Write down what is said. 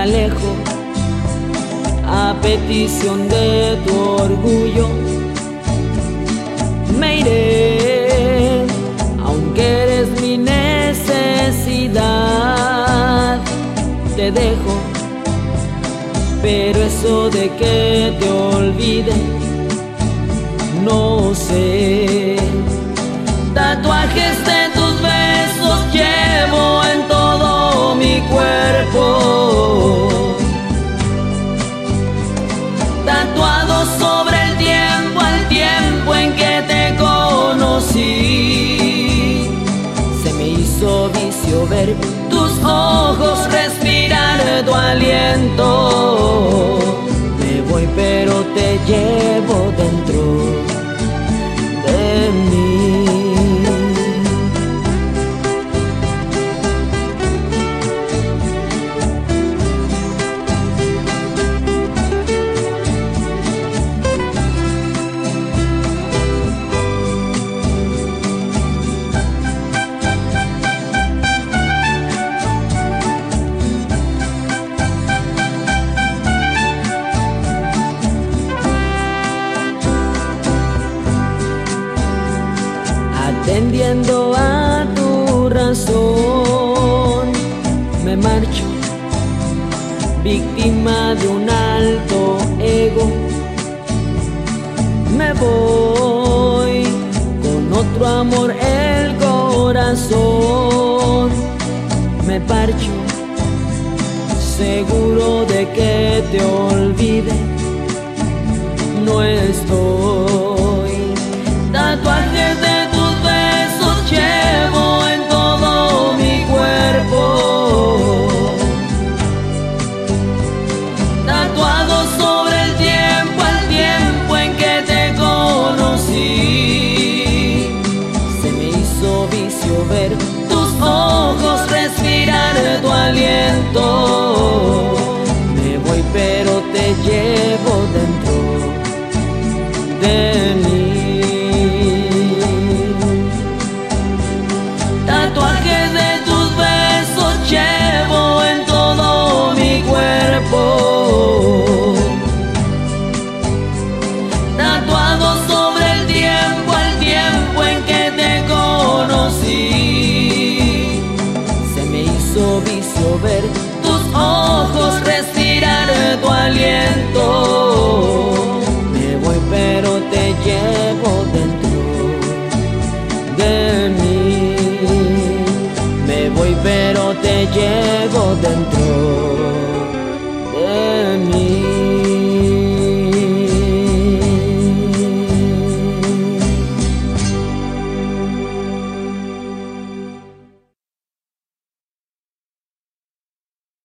alejo a petición de tu orgullo. Me iré, aunque eres mi necesidad. Te dejo, pero eso de que te olvide, no sé. Tatuajes de tus besos llevo en todo mi cuerpo, tatuado sobre el tiempo, al tiempo en que te conocí. Se me hizo vicio ver tus ojos, respirar tu aliento. Me voy pero te llevo dentro de mí. Atendiendo a tu razón, me marcho, víctima de un alto ego. Me voy con otro amor el corazón. Me parcho, seguro de que te olvide. No estoy. Tatuajes de tus besos llevo en todo mi cuerpo, tatuado sobre el tiempo, al tiempo en que te conocí. Se me hizo vicio ver tus ojos, respirar tu aliento. Me voy pero te llevo dentro de mí. Tatuajes de tus besos llevo en todo mi cuerpo, tatuado sobre el tiempo, al tiempo en que te conocí. Se me hizo vicio ver tus ojos, respirar tu aliento. Me voy pero te llevo dentro de mí. Me voy pero te llevo dentro